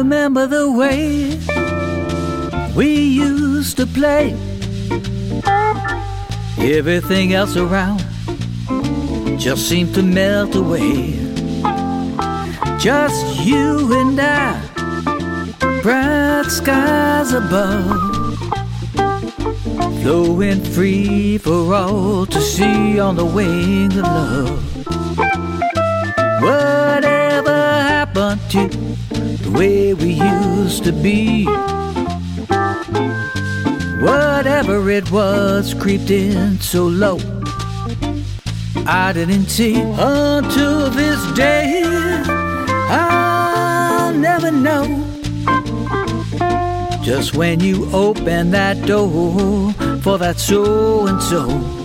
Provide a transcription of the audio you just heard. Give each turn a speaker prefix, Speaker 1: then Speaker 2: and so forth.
Speaker 1: remember the way we used to play. Everything else around just seemed to melt away. Just you and I, bright skies above, flowing free for all to see on the wings of love. Whatever happened to the way we used to be? Whatever it was creeped in so low, I didn't see until this day. I'll never know. Just when you open that door for that so-and-so,